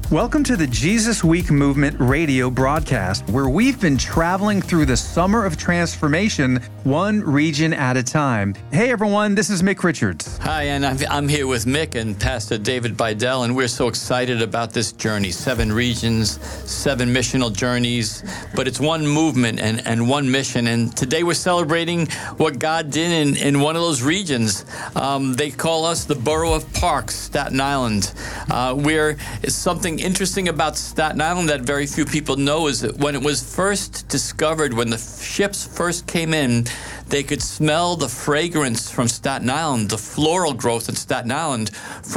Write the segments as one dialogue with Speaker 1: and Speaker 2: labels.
Speaker 1: Welcome to the Jesus Week Movement radio broadcast, where we've been traveling through the summer of transformation, one region at a time. Hey everyone, this is Mick Richards.
Speaker 2: Hi, and I'm here with Mick and Pastor David Bidell, and we're so excited about this journey. 7 regions, 7 missional journeys, but it's one movement and one mission. And today we're celebrating what God did in one of those regions. They call us the Borough of Park, Staten Island, where something interesting about Staten Island that very few people know is that when it was first discovered, when the ships first came in, they could smell the fragrance from Staten Island, the floral growth in Staten Island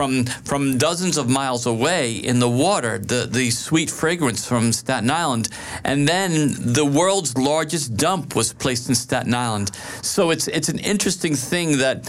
Speaker 2: from dozens of miles away in the water, the sweet fragrance from Staten Island. And then the world's largest dump was placed in Staten Island. So it's an interesting thing that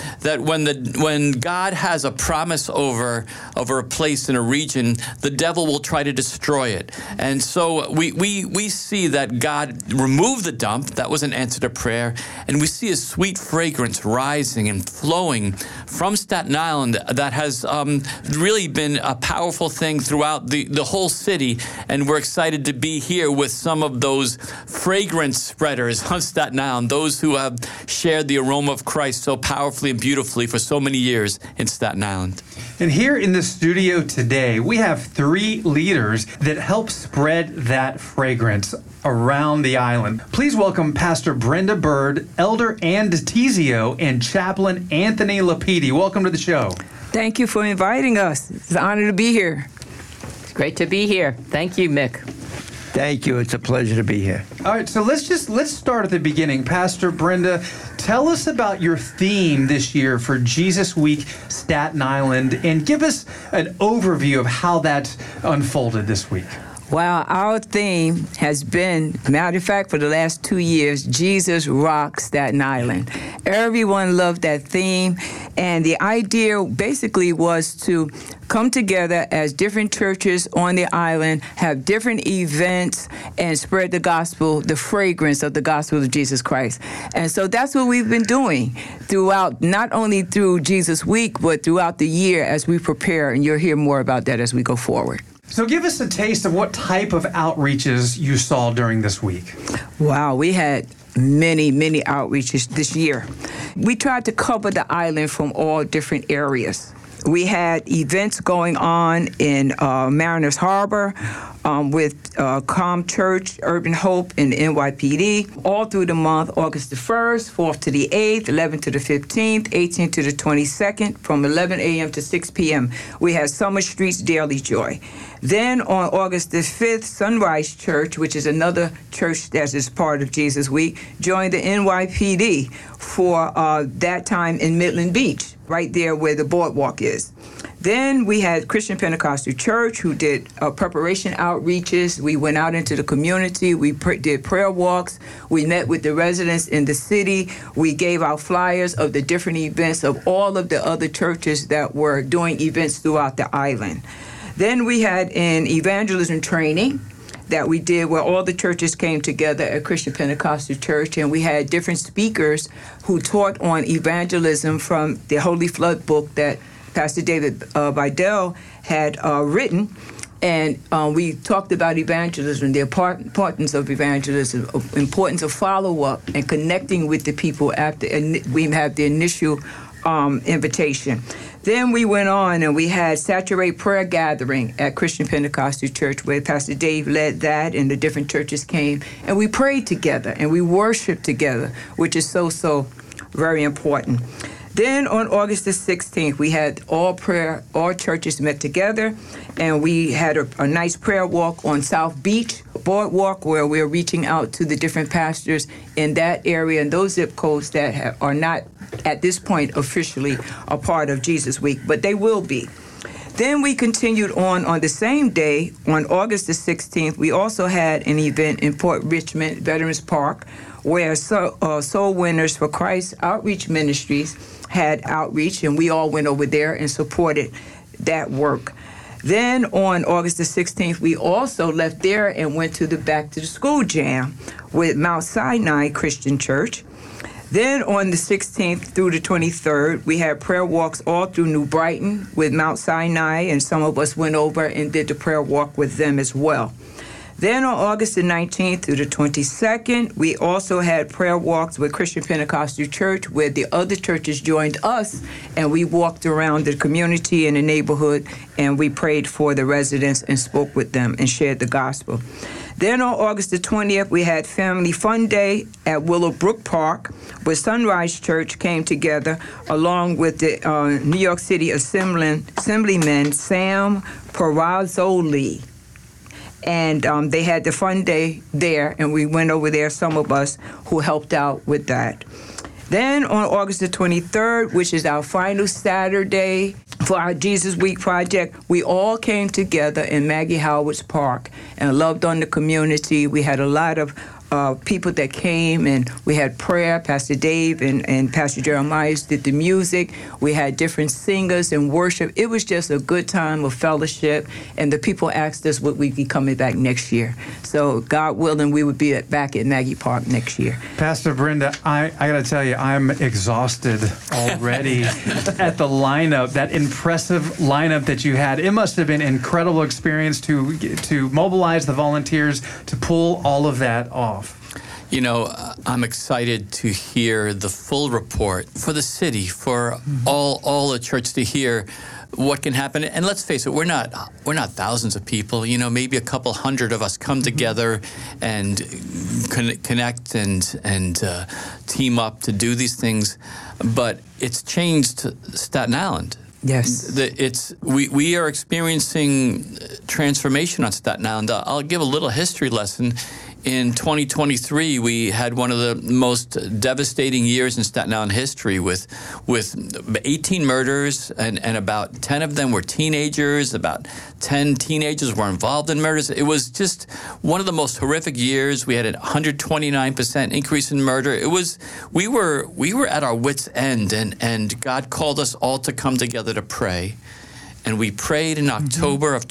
Speaker 2: when God has a promise over a place in a region, the devil will try to destroy it. And so we see that God removed the dump. That was an answer to prayer. And we see a sweet fragrance rising and flowing from Staten Island that has really been a powerful thing throughout the whole city. And we're excited to be here with some of those fragrance spreaders on Staten Island, those who have shared the aroma of Christ so powerfully and beautifully for so many years in Staten Island.
Speaker 1: And here in the studio today, we have 3 leaders that help spread that fragrance around the island. Please welcome Pastor Brenda Bird, Elder Ann DeTizio, and Chaplain Anthony Lapidi. Welcome to the show.
Speaker 3: Thank you for inviting us. It's an honor to be here.
Speaker 4: It's great to be here. Thank you, Mick.
Speaker 5: Thank you. It's a pleasure to be here.
Speaker 1: All right, so let's start at the beginning. Pastor Brenda, tell us about your theme this year for Jesus Week Staten Island, and give us an overview of how that unfolded this week.
Speaker 3: Well, our theme has been, matter of fact, for the last 2 years, Jesus Rocks Staten Island. Everyone loved that theme, and the idea basically was to come together as different churches on the island, have different events, and spread the gospel, the fragrance of the gospel of Jesus Christ. And so that's what we've been doing throughout, not only through Jesus Week, but throughout the year as we prepare, and you'll hear more about that as we go forward.
Speaker 1: So give us a taste of what type of outreaches you saw during this week.
Speaker 3: Wow, we had many outreaches this year. We tried to cover the island from all different areas. We had events going on in Mariners Harbor with Calm Church, Urban Hope, and the NYPD all through the month, August the 1st, 4th to the 8th, 11th to the 15th, 18th to the 22nd, from 11 a.m. to 6 p.m. We had Summer Street's Daily Joy. Then on August the 5th, Sunrise Church, which is another church that is part of Jesus Week, joined the NYPD for that time in Midland Beach, right there where the boardwalk is. Then we had Christian Pentecostal Church, who did preparation outreaches. We went out into the community. We did prayer walks. We met with the residents in the city. We gave out flyers of the different events of all of the other churches that were doing events throughout the island. Then we had an evangelism training that we did where all the churches came together at Christian Pentecostal Church, and we had different speakers who taught on evangelism from the Holy Flood book that Pastor David Bidell had written. And we talked about evangelism, the importance of evangelism, importance of follow-up and connecting with the people after we have the initial invitation. Then we went on and we had Saturate Prayer Gathering at Christian Pentecostal Church, where Pastor Dave led that, and the different churches came, and we prayed together and we worshiped together, which is so very important. Then on August the 16th, we had all churches met together, and we had a nice prayer walk on South Beach Boardwalk, where we're reaching out to the different pastors in that area and those zip codes that are not at this point officially a part of Jesus Week, but they will be. Then we continued on the same day, on August the 16th, we also had an event in Port Richmond Veterans Park, where Soul Winners for Christ Outreach Ministries had outreach, and we all went over there and supported that work. Then on August the 16th, we also left there and went to the Back to the School Jam with Mount Sinai Christian Church. Then on the 16th through the 23rd, we had prayer walks all through New Brighton with Mount Sinai, and some of us went over and did the prayer walk with them as well. Then on August the 19th through the 22nd, we also had prayer walks with Christian Pentecostal Church, where the other churches joined us, and we walked around the community and the neighborhood, and we prayed for the residents and spoke with them and shared the gospel. Then on August the 20th, we had Family Fun Day at Willowbrook Park, where Sunrise Church came together along with the New York City Assemblyman Sam Perazzoli. And they had the fun day there, and we went over there, some of us who helped out with that. Then on August the 23rd, which is our final Saturday for our Jesus Week project, we all came together in Maggie Howard's Park and loved on the community. We had a lot of people that came, and we had prayer. Pastor Dave and Pastor Jeremiah did the music. We had different singers and worship. It was just a good time of fellowship, and the people asked us would we be coming back next year. So God willing, we would be back at Maggie Park next year.
Speaker 1: Pastor Brenda, I got to tell you, I'm exhausted already at the lineup, that impressive lineup that you had. It must have been an incredible experience to mobilize the volunteers to pull all of that off.
Speaker 2: You know, I'm excited to hear the full report for the city, for all the church to hear what can happen. And let's face it, we're not thousands of people. You know, maybe a couple hundred of us come together and connect and team up to do these things. But it's changed Staten Island.
Speaker 3: Yes.
Speaker 2: We are experiencing transformation on Staten Island. I'll give a little history lesson. In 2023, we had one of the most devastating years in Staten Island history with 18 murders, and about 10 of them were teenagers. About 10 teenagers were involved in murders. It was just one of the most horrific years. We had a 129% increase in murder. We were at our wits' end, and God called us all to come together to pray. And we prayed in October of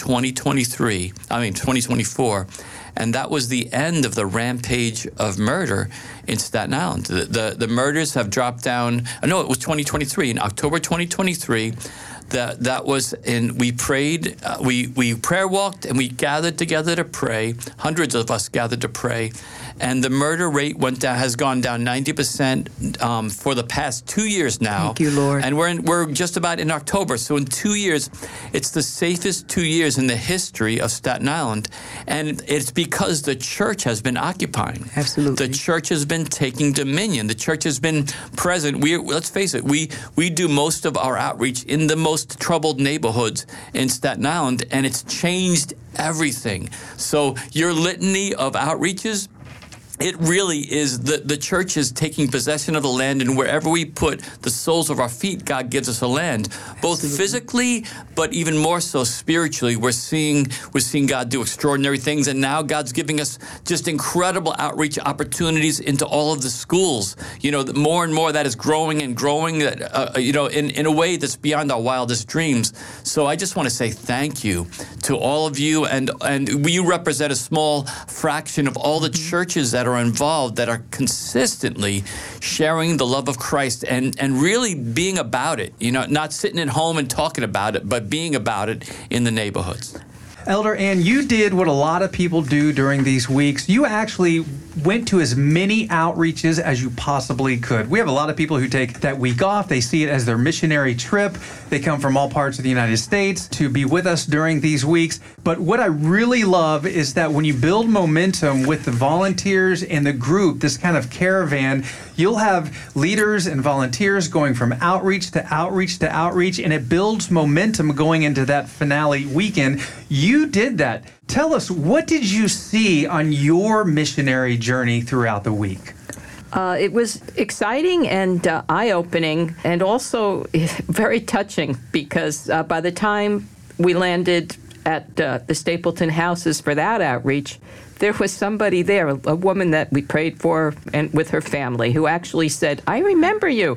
Speaker 2: 2024. And that was the end of the rampage of murder in Staten Island. The murders have dropped down. No, it was 2023. In October 2023, that was in. We prayed. We prayer walked, and we gathered together to pray. Hundreds of us gathered to pray, and the murder rate has gone down 90% for the past 2 years now.
Speaker 3: Thank you, Lord.
Speaker 2: And we're just about in October. So in 2 years, it's the safest 2 years in the history of Staten Island, and it's because the church has been occupying.
Speaker 3: Absolutely.
Speaker 2: The church has been taking dominion. The church has been present. Let's face it, we do most of our outreach in the most troubled neighborhoods in Staten Island, and it's changed everything. So your litany of outreaches, it really is the church is taking possession of the land, and wherever we put the soles of our feet, God gives us a land, both physically, but even more so spiritually. We're seeing God do extraordinary things, and now God's giving us just incredible outreach opportunities into all of the schools. You know, more and more that is growing and growing. In a way that's beyond our wildest dreams. So I just want to say thank you to all of you, and we represent a small fraction of all the churches that are involved, that are consistently sharing the love of Christ and really being about it, you know, not sitting at home and talking about it, but being about it in the neighborhoods.
Speaker 1: Elder Ann, you did what a lot of people do during these weeks. You actually went to as many outreaches as you possibly could. We have a lot of people who take that week off. They see it as their missionary trip. They come from all parts of the United States to be with us during these weeks. But what I really love is that when you build momentum with the volunteers and the group, this kind of caravan, you'll have leaders and volunteers going from outreach to outreach to outreach, and it builds momentum going into that finale weekend. You did that. Tell us, what did you see on your missionary journey throughout the week?
Speaker 4: It was exciting and eye-opening, and also very touching, because by the time we landed at the Stapleton houses for that outreach, there was somebody there, a woman that we prayed for and with her family, who actually said, "I remember you.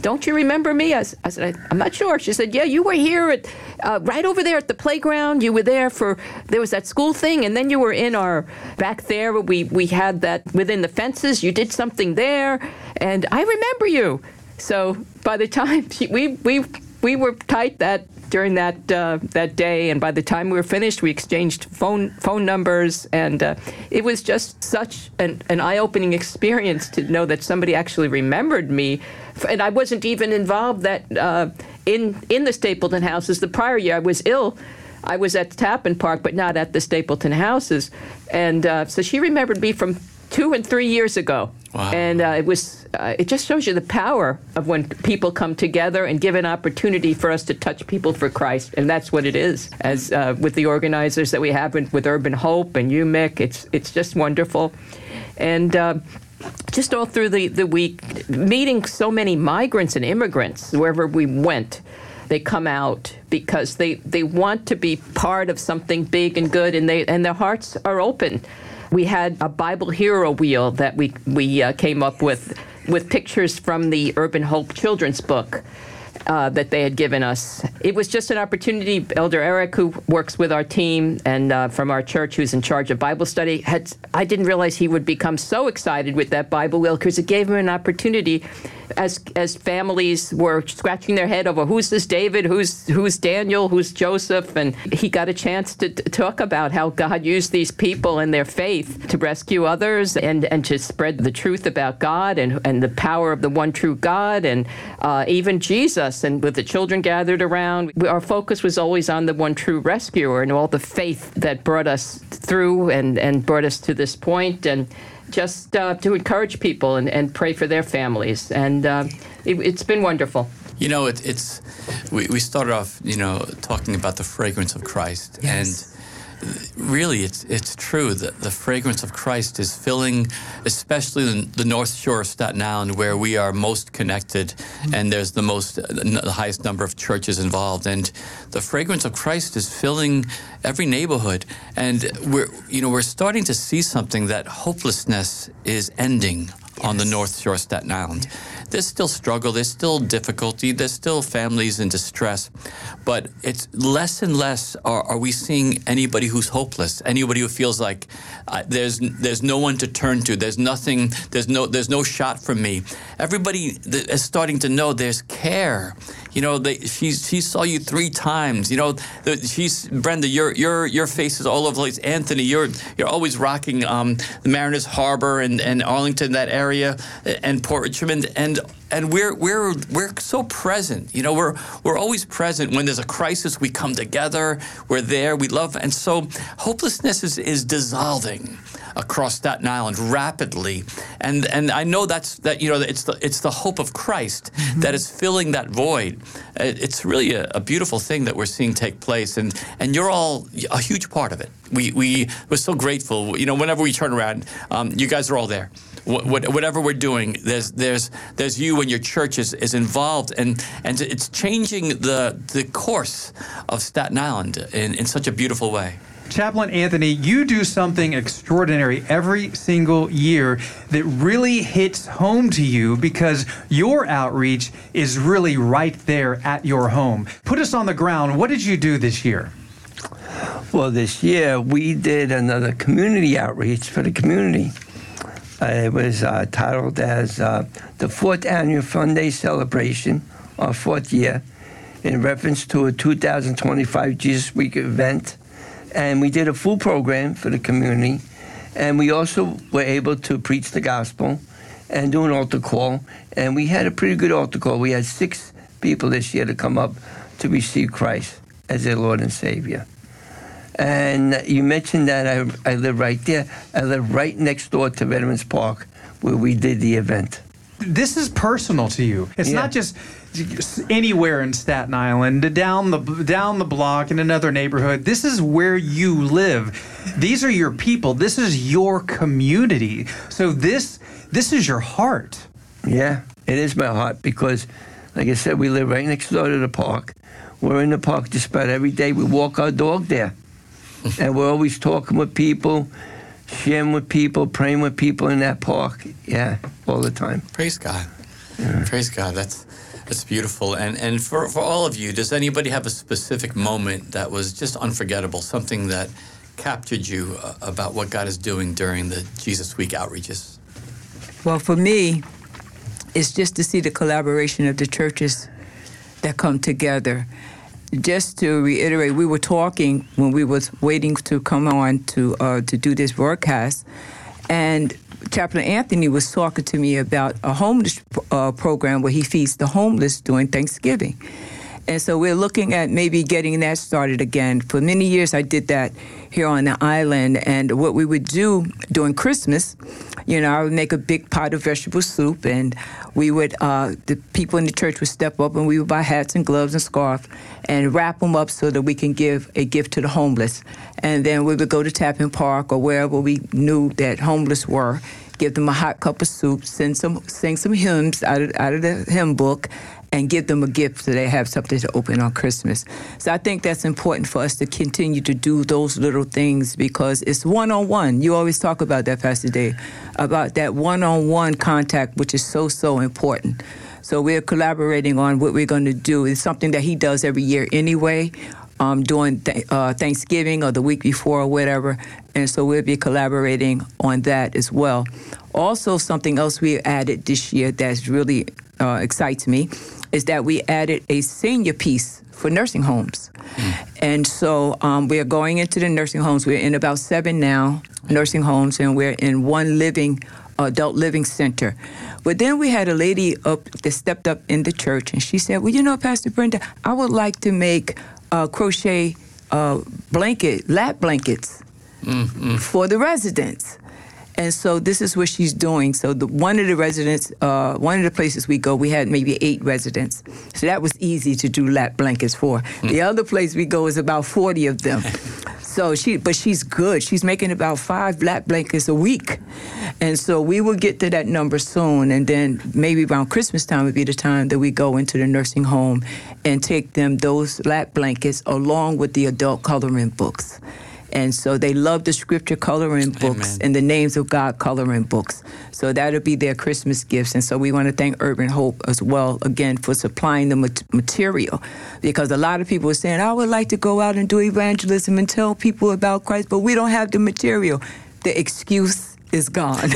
Speaker 4: don't you remember me? I said, I'm not sure. She said, yeah, you were here right over there at the playground. You were there there was that school thing, and then you were in back there. We had that within the fences. You did something there, and I remember you. So by the time we were tight during that day, and by the time we were finished, we exchanged phone numbers, and it was just such an eye-opening experience to know that somebody actually remembered me, and I wasn't even involved in the Stapleton houses. The prior year, I was ill. I was at Tappan Park, but not at the Stapleton houses, and so she remembered me from 2 and 3 years ago.
Speaker 2: Wow.
Speaker 4: And it just shows you the power of when people come together and give an opportunity for us to touch people for Christ. And that's what it is. As with the organizers that we have with Urban Hope and you, Mick, it's just wonderful. And just all through the week, meeting so many migrants and immigrants wherever we went. They come out because they want to be part of something big and good, and their hearts are open. We had a Bible Hero Wheel that we came up with pictures from the Urban Hope children's book that they had given us. It was just an opportunity. Elder Eric, who works with our team and from our church, who's in charge of Bible study, I didn't realize he would become so excited with that Bible wheel, because it gave him an opportunity as families were scratching their head over who's this David, who's Daniel, who's Joseph, and he got a chance to talk about how God used these people and their faith to rescue others and to spread the truth about God and the power of the one true God, and even Jesus. And with the children gathered around, our focus was always on the one true rescuer and all the faith that brought us through and brought us to this point, and just to encourage people and pray for their families. And it's been wonderful.
Speaker 2: You know, we started off, talking about the fragrance of Christ.
Speaker 1: Yes.
Speaker 2: And really, it's true that the fragrance of Christ is filling, especially the North Shore of Staten Island, where we are most connected, and there's the highest number of churches involved. And the fragrance of Christ is filling every neighborhood. And we're starting to see something, that hopelessness is ending on the North Shore of Staten Island. There's still struggle, there's still difficulty, there's still families in distress, but it's less and less are we seeing anybody who's hopeless, anybody who feels like there's no one to turn to, there's nothing, there's no shot for me. Everybody is starting to know there's care. She saw you 3 times. Brenda, your face is all over the place. Anthony, you're always rocking the Mariners Harbor and Arlington, that area, and Port Richmond, and we're so present. We're always present. When there's a crisis, we come together. We're there. We love, and so hopelessness is dissolving across Staten Island rapidly, and I know it's the hope of Christ that is filling that void. It's really a beautiful thing that we're seeing take place, and you're all a huge part of it. We're so grateful. Whenever we turn around, you guys are all there. Whatever we're doing, there's you and your church is involved, and it's changing the course of Staten Island in such a beautiful way.
Speaker 1: Chaplain Anthony, you do something extraordinary every single year that really hits home to you, because your outreach is really right there at your home. Put us on the ground. What did you do this year?
Speaker 5: Well, this year we did another community outreach for the community. It was titled as the 4th Annual Fun Day Celebration, our 4th year, in reference to a 2025 Jesus Week event. And we did a full program for the community. And we also were able to preach the gospel and do an altar call. And we had a pretty good altar call. We had 6 people this year to come up to receive Christ as their Lord and Savior. And you mentioned that I live right there. I live right next door to Veterans Park, where we did the event.
Speaker 1: This is personal to you. It's not just anywhere in Staten Island, down the block in another neighborhood. This is where you live. These are your people. This is your community. So this is your heart.
Speaker 5: Yeah, it is my heart, because, like I said, we live right next door to the park. We're in the park just about every day. We walk our dog there. And we're always talking with people, sharing with people, praying with people in that park. Yeah, all the time.
Speaker 2: Praise God. Yeah. Praise God. That's beautiful. And for all of you, does anybody have a specific moment that was just unforgettable, something that captured you about what God is doing during the Jesus Week outreaches?
Speaker 3: Well, for me, it's just to see the collaboration of the churches that come together. Just to reiterate, we were talking when we was waiting to come on to do this broadcast, and Chaplain Anthony was talking to me about a homeless program where he feeds the homeless during Thanksgiving. And so we're looking at maybe getting that started again. For many years, I did that here on the island. And what we would do during Christmas, I would make a big pot of vegetable soup, and we would, the people in the church would step up, and we would buy hats and gloves and scarf and wrap them up so that we can give a gift to the homeless. And then we would go to Tappan Park or wherever we knew that homeless were, give them a hot cup of soup, sing some hymns out of the hymn book, and give them a gift so they have something to open on Christmas. So I think that's important for us to continue to do those little things because it's one-on-one. You always talk about that, Pastor Dave, about that one-on-one contact, which is so, so important. So we're collaborating on what we're going to do. It's something that he does every year anyway, during Thanksgiving or the week before or whatever. And so we'll be collaborating on that as well. Also, something else we added this year that's really excites me is that we added a senior piece for nursing homes. And so we are going into the nursing homes. We're in about 7 now, nursing homes, and we're in one adult living center. But then we had a lady that stepped up in the church, and she said, well, Pastor Brenda, I would like to make crochet lap blankets for the residents. And so this is what she's doing. So one of the places we go, we had maybe 8 residents. So that was easy to do lap blankets for. The other place we go is about 40 of them. So she's good. She's making about 5 lap blankets a week. And so we will get to that number soon. And then maybe around Christmas time would be the time that we go into the nursing home and take them those lap blankets along with the adult coloring books. And so they love the scripture coloring books and the names of God coloring books. So that'll be their Christmas gifts. And so we want to thank Urban Hope as well, again, for supplying the material. Because a lot of people are saying, I would like to go out and do evangelism and tell people about Christ, but we don't have the material. The excuse is gone.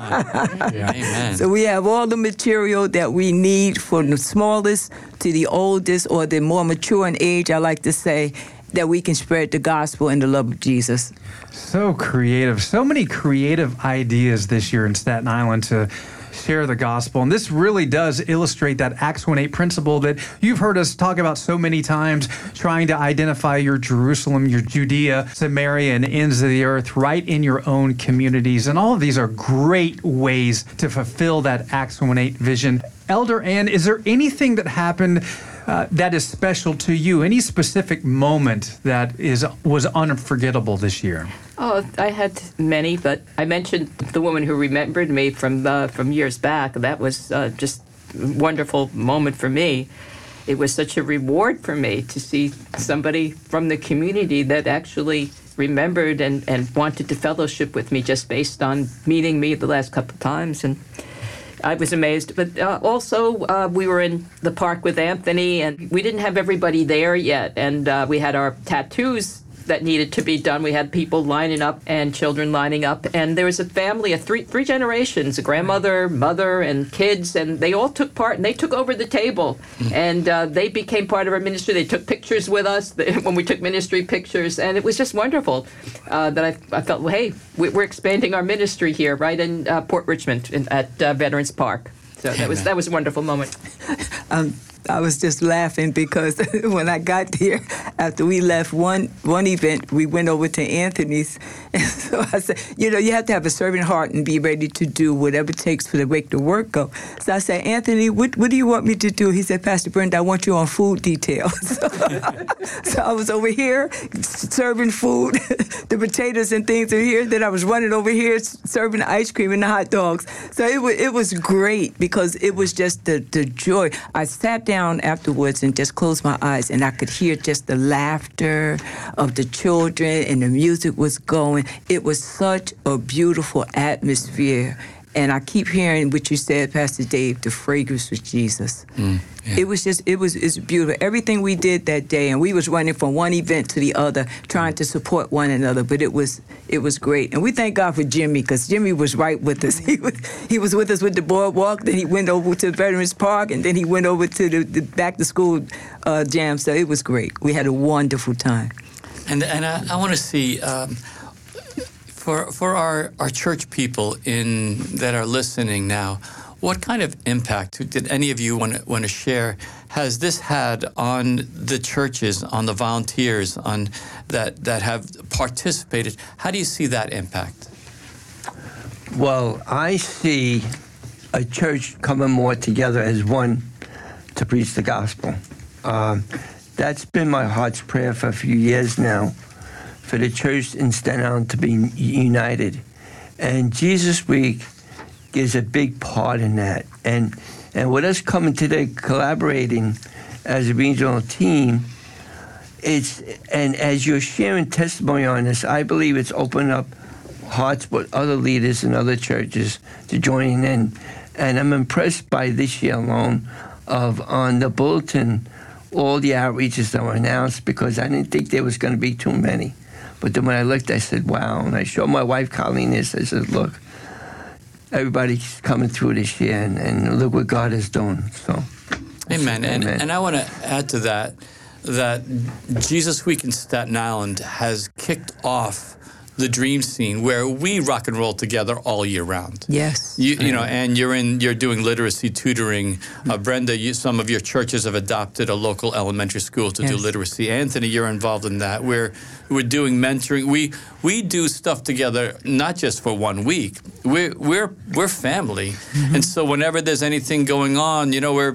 Speaker 2: Amen.
Speaker 3: So we have all the material that we need from the smallest to the oldest or the more mature in age, I like to say, that we can spread the gospel and the love of Jesus.
Speaker 1: So creative. So many creative ideas this year in Staten Island to share the gospel. And this really does illustrate that Acts 1:8 principle that you've heard us talk about so many times, trying to identify your Jerusalem, your Judea, Samaria, and ends of the earth right in your own communities. And all of these are great ways to fulfill that Acts 1:8 vision. Elder Ann, is there anything that happened that is special to you? Any specific moment that was unforgettable this year?
Speaker 4: Oh, I had many, but I mentioned the woman who remembered me from years back. That was just a wonderful moment for me. It was such a reward for me to see somebody from the community that actually remembered and wanted to fellowship with me just based on meeting me the last couple of times. And I was amazed. But also, we were in the park with Anthony, and we didn't have everybody there yet. And we had our tattoos that needed to be done. We had people lining up and children lining up. And there was a family of three generations, a grandmother, mother, and kids. And they all took part, and they took over the table. And they became part of our ministry. They took pictures with us when we took ministry pictures. And it was just wonderful that I felt, well, hey, we're expanding our ministry here, right in Port Richmond at Veterans Park. So that was a wonderful moment.
Speaker 3: I was just laughing because when I got there, after we left one event, we went over to Anthony's. And so I said, you have to have a servant heart and be ready to do whatever it takes to make the work go. So I said, Anthony, what do you want me to do? He said, Pastor Brenda, I want you on food details. So I was over here serving food, the potatoes and things are here. Then I was running over here serving the ice cream and the hot dogs. So it was great because it was just the joy. I sat down afterwards and just closed my eyes, and I could hear just the laughter of the children, and the music was going. It was such a beautiful atmosphere, And I keep hearing what you said, Pastor Dave, the fragrance of Jesus. It was just, it's beautiful. Everything we did that day, and we was running from one event to the other, trying to support one another, but it was great. And we thank God for Jimmy, because Jimmy was right with us. He was with us with the boardwalk, then he went over to Veterans Park, and then he went over to the back to school jam. So it was great. We had a wonderful time.
Speaker 2: And I want to see, for our church people that are listening now, what kind of impact did any of you want to share has this had on the churches, on the volunteers, on that have participated? How do you see that impact?
Speaker 5: Well, I see a church coming more together as one to preach the gospel. That's been my heart's prayer for a few years now, for the church in Staten Island to be united. And Jesus Week is a big part in that. And with us coming today, collaborating as a regional team, and as you're sharing testimony on this, I believe it's opened up hearts with other leaders in other churches to join in. And I'm impressed by this year alone on the bulletin, all the outreaches that were announced, because I didn't think there was going to be too many. But then when I looked, I said, wow. And I showed my wife, Colleen, this. I said, look, everybody's coming through this year, and look what God is doing. So,
Speaker 2: Amen. And I want to add to that Jesus Week in Staten Island has kicked off the dream scene where we rock and roll together all year round.
Speaker 3: Yes.
Speaker 2: You know, and you're doing literacy tutoring. Brenda, some of your churches have adopted a local elementary school to do literacy. Anthony, you're involved in that. We're doing mentoring. We do stuff together, not just for 1 week. We're family, and so whenever there's anything going on,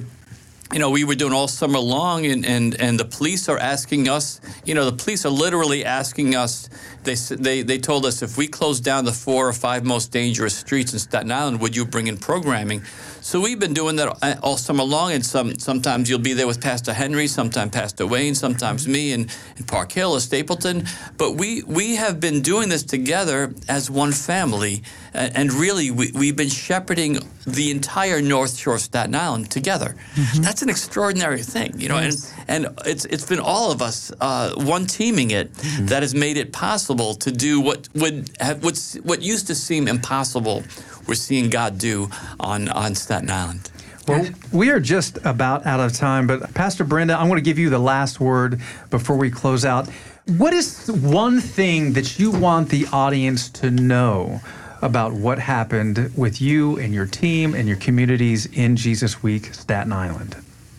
Speaker 2: we were doing all summer long, and the police are asking us. The police are literally asking us. They told us, if we close down the 4 or 5 most dangerous streets in Staten Island, would you bring in programming? So we've been doing that all summer long, and sometimes you'll be there with Pastor Henry, sometimes Pastor Wayne, sometimes me in Park Hill or Stapleton. But we have been doing this together as one family, and really we've been shepherding the entire North Shore of Staten Island together. Mm-hmm. That's an extraordinary thing,
Speaker 3: Yes.
Speaker 2: and it's been all of us one teaming it that has made it possible to do what used to seem impossible. We're seeing God do on Staten Island.
Speaker 1: Well, we are just about out of time, but Pastor Brenda, I want to give you the last word before we close out. What is one thing that you want the audience to know about what happened with you and your team and your communities in Jesus Week, Staten Island?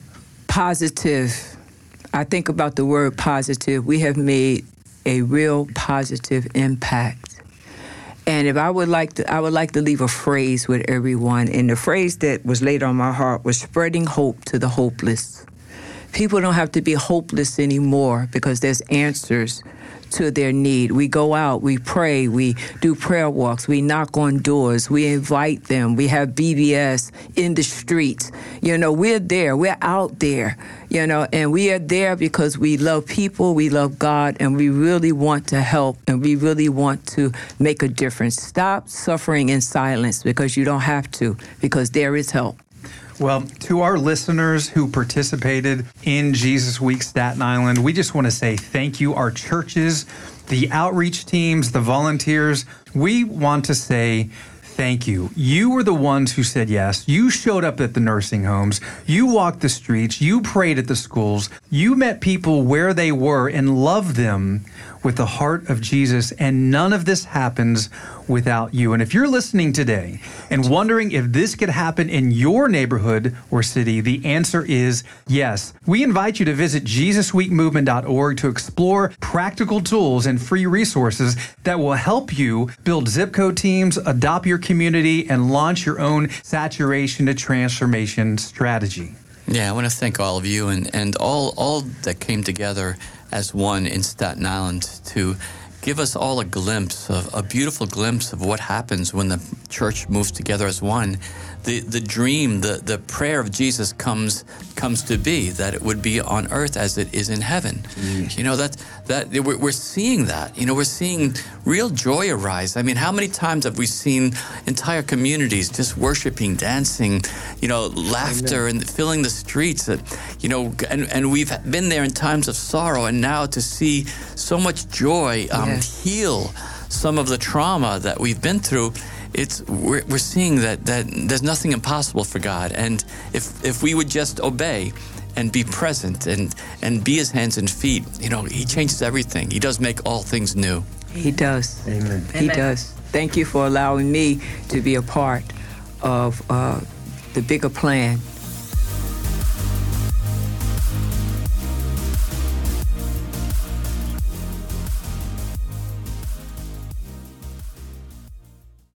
Speaker 3: Positive. I think about the word positive. We have made a real positive impact. And if I would like to leave a phrase with everyone. And the phrase that was laid on my heart was spreading hope to the hopeless. People don't have to be hopeless anymore because there's answers to their need. We go out, we pray, we do prayer walks, we knock on doors, we invite them, we have VBS in the streets. We're there, we're out there, and we are there because we love people, we love God, and we really want to help, and we really want to make a difference. Stop suffering in silence, because you don't have to, because there is help.
Speaker 1: Well, to our listeners who participated in Jesus Week Staten Island, we just want to say thank you. Our churches, the outreach teams, the volunteers, we want to say thank you. You were the ones who said yes. You showed up at the nursing homes. You walked the streets. You prayed at the schools. You met people where they were and loved them with the heart of Jesus, and none of this happens without you. And if you're listening today and wondering if this could happen in your neighborhood or city, the answer is yes. We invite you to visit JesusWeekMovement.org to explore practical tools and free resources that will help you build zip code teams, adopt your community, and launch your own saturation to transformation strategy.
Speaker 2: Yeah, I want to thank all of you and all that came together as one in Staten Island to give us all a glimpse, a beautiful glimpse of what happens when the church moves together as one. The dream, the prayer of Jesus comes to be, that it would be on earth as it is in heaven. You know, we're seeing that. You know, we're seeing real joy arise. I mean, how many times have we seen entire communities just worshiping, dancing, you know, laughter and filling the streets, you know, and we've been there in times of sorrow, and now to see so much joy heal some of the trauma that we've been through. We're seeing that there's nothing impossible for God, and if we would just obey and be present and be His hands and feet, you know, He changes everything. He does make all things new.
Speaker 3: He does.
Speaker 5: Amen.
Speaker 3: He does. Thank you for allowing me to be a part of the bigger plan